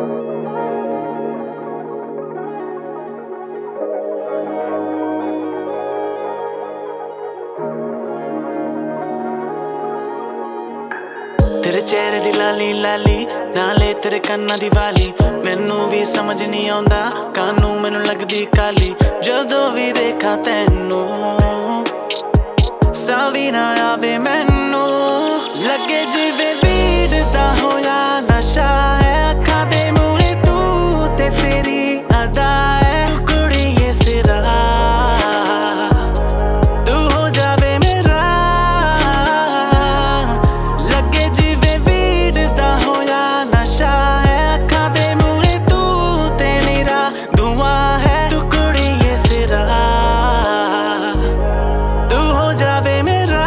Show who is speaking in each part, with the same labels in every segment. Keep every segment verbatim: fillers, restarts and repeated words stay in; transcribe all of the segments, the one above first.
Speaker 1: तेरे चेहरे दी लाली लाली नाले तेरे कन्ना दी वाली मैनू भी समझ नहीं आउंदा कानू मैनू लगदी काली जदों भी देखा तैनू साह भी ना आवे मैनू लगे जिवें वीड दा होया नशा है अखां दे मूहरे तू ते तेरी अदा है तू कुड़िए सिरा तू हो जावे मेरा लगे जिवें वीड दा होया नशा है अखां दे मूहरे तू ते नीरा धुआं है तू कुड़िए सिरा तू हो जावे मेरा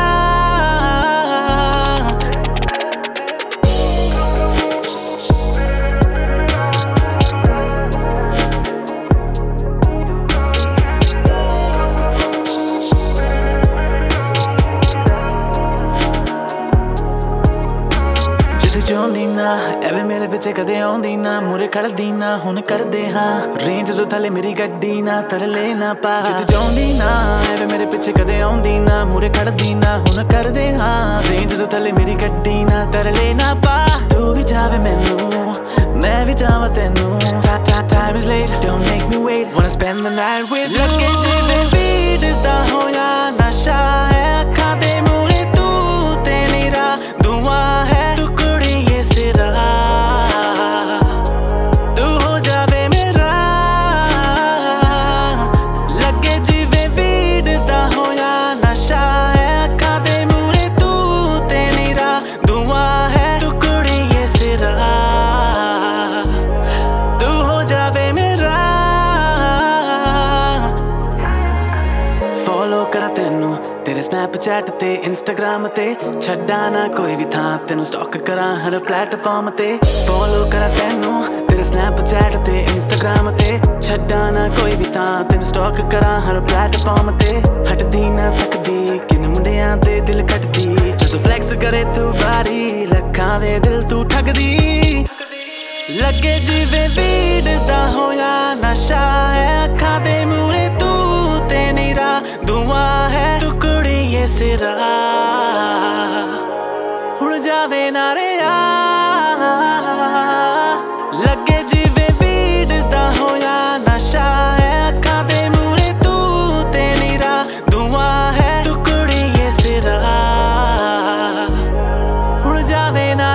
Speaker 1: ਚਾਹੁੰਦੀ ਨਾ ਐਵੇਂ ਮੇਰੇ ਪਿੱਛੇ ਕਦੇ ਆਉਂਦੀ ਨਾ ਮੂਰੇ ਖੜਦੀ ਨਾ ਹੁਣ ਕਰਦੇ ਹਾਂ ਰੇਂਜ ਤੋਂ ਥੱਲੇ ਮੇਰੀ ਗੱਡੀ ਨਾ ਤਰਲੇ ਨਾ ਪਾ ਜਿੱਦ ਚਾਹੁੰਦੀ ਨਾ ਐਵੇਂ ਮੇਰੇ ਪਿੱਛੇ ਕਦੇ ਆਉਂਦੀ ਨਾ ਮੂਰੇ ਖੜਦੀ ਨਾ ਹੁਣ ਕਰਦੇ ਹਾਂ ਰੇਂਜ ਤੋਂ ਥੱਲੇ ਮੇਰੀ ਗੱਡੀ ਨਾ ਤਰਲੇ ਨਾ ਪਾ ਤੂੰ ਵੀ ਜਾਵੇ ਮੈਨੂੰ ਮੈਂ ਵੀ ਜਾਵਾਂ ਤੈਨੂੰ time is late don't make me wait wanna spend the night with you ਲੱਗੇ ਜਿਵੇਂ ਵੀਡ ਦਾ ਹੋਇਆ ਨਸ਼ਾ ਹੈ ਅੱਖਾਂ ਦੇ ਮੂਹਰੇ ਤੂੰ ਤੇ ਨੀਰਾ ਧੂਆਂ ਹੈ सिरा तू हो जावे मेरा लगे जिवें वीड दा होया नशा है अखां दे मूहरे तू ते नीरा धुआं है तू कुड़िए सिरा तू हो जावे मेरा फॉलो करा तेनू तेरे स्नैपचैट ते इंस्टाग्राम ते छड्डा ना कोई भी थां तेनू स्टॉक करा हर प्लेटफॉर्म ते फॉलो करा तेनू तेरे स्नैपचैट ते इंस्टाग्राम ते छड्डा ना कोई भी थां तेनू स्टॉक करा हर प्लेटफॉर्म ते हटदी ना थकदी किन मुंडियां दे दिल कटदी जदों फ्लैक्स करे तू बारी लखां दे दिल तू ठगदी लगे जिवें वीड दा होया नशा है अखां दे मूहरे तू ते नीरा धुआं है तू कुड़िए सिरा हुण जावे ना रे आ लगे जिवें वीड दा होया नशा है अखां दे मूहरे तू ते नीरा धुआं है तू कुड़िए सिरा हुण जावे ना